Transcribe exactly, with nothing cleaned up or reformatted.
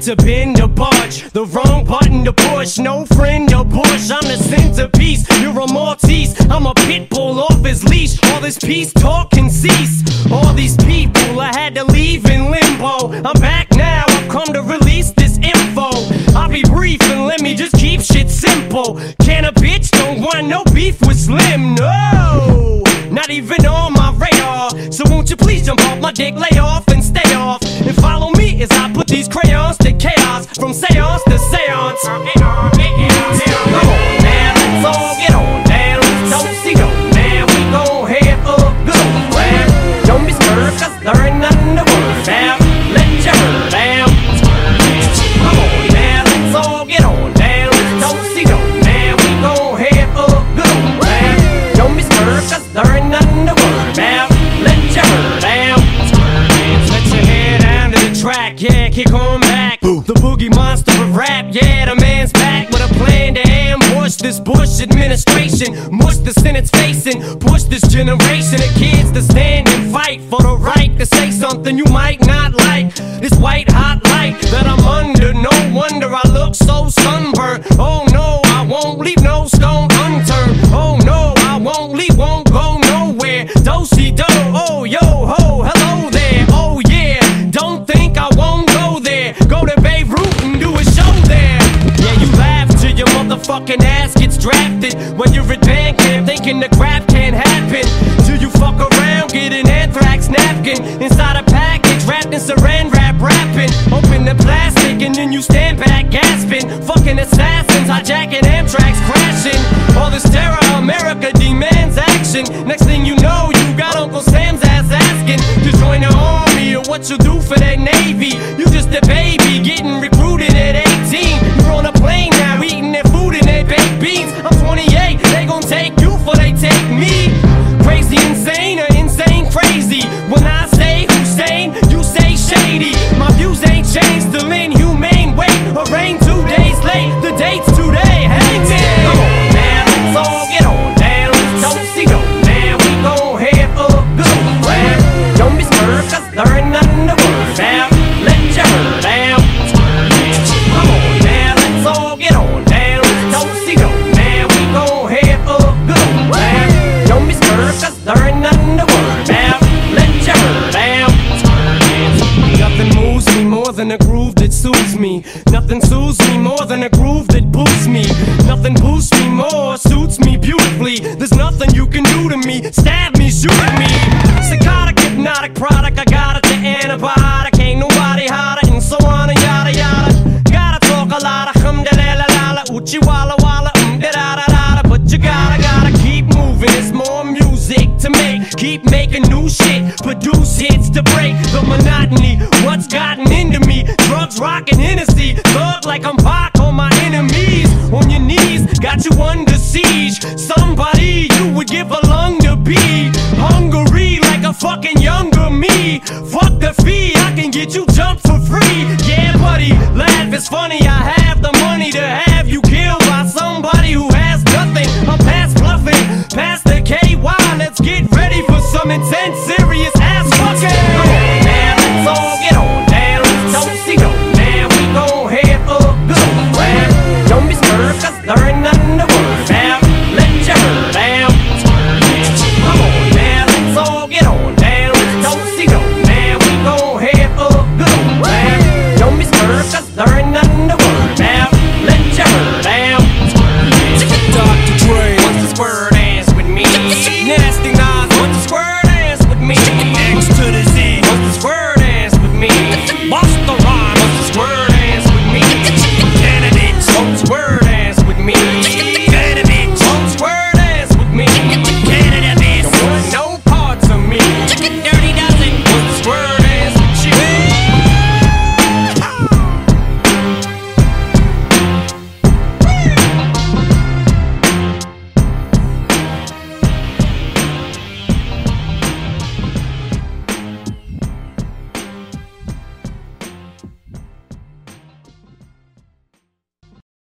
to bend or budge, the wrong button to push. No friend or push, I'm the centerpiece. You're a Maltese, I'm a pit bull off his leash. All this peace talk can cease. All these people I had to leave in limbo. I'm back now, I've come to release this info. I'll be brief and let me just keep shit simple. Can a bitch don't want no beef with Slim? No, not even on my radar. So won't you please jump off my dick, lay off and stay off, and follow me as I put these crayons to chaos, from seance to seance. Come on now, let's all get on down. Don't see no man, we gon' have a good plan. Don't be scared, cause there ain't nothing to worry about. Let your hair down. Come on now, let's all get on down. Don't see no man, we gon' have a good plan. Don't be scared, cause there ain't nothing to worry about. Let your hair down. Let your hair down to the track, yeah, kick on back. The boogie monster of rap, yeah, the man's back with a plan to ambush this Bush administration. Mush the Senate's facing, push this generation of kids to stand and fight for the right to say something you might not like. This white hot light that I'm under, no wonder I look so sunburned. Oh no, I won't leave no stone unturned. Oh no, I won't leave, won't go nowhere. Do-si-do, oh yo ho, hello there. Oh yeah, don't think I won't go there. Go to Beirut and do a show there. Yeah, you laugh till your motherfucking ass gets drafted when you're at band camp thinking the crap can't happen. Till you fuck around, get an anthrax napkin inside a package wrapped in saran wrap wrapping. Open the plastic and then you stand back gasping. Fucking assassins hijacking Amtrak's crashing. All this terror, America demands action. Next thing you know, you got Uncle Sam's ass asking to join the army or what you'll do for that Navy. You just a baby getting recruited at eighteen. You're on a plane now eating their food and their baked beans. I'm twenty-eight, they gon' take you for they take me. Crazy insane or insane crazy. When I say Hussein, you say shady. My views ain't changed, still inhumane. Wait, or rain two days late, the date's today. Hey man, come on now, let's all get on down. Don't see no man, we gon' have a good plan. Don't be scared, cause there ain't nothing to worry about. Let your hair down. Come on now, let's all get on down. Don't see no man, we gon' have a good plan. Don't be scared, cause there ain't nothing to worry about. Let your hair down. Nothing moves me more than a groove that soothes me. Nothing soothes me more than a groove that boosts me. Nothing boosts me more, suits me beautifully. There's nothing you can do to me. Stab me, shoot me. Psychotic, hypnotic product, I got it, the antibiotic. Ain't nobody hotter, and so on and yada yada. Gotta talk a lot of hum da la la la la, uchi walla walla, um da da da da. But you gotta, gotta keep moving. It's more music to make. Keep making new shit, produce hits to break the monotony. What's gotten into me? Drugs, rockin' Hennessy, thug like I'm Pac on my enemies. On your knees, got you under siege. Somebody you would give a lung to be. Hungry like a fucking younger me. Fuck the fee, I can get you jumped for free. Yeah buddy, laugh, it's funny. I have the money to have you killed by somebody who has nothing. I'm past bluffing, past the K Y. Let's get ready for some intensive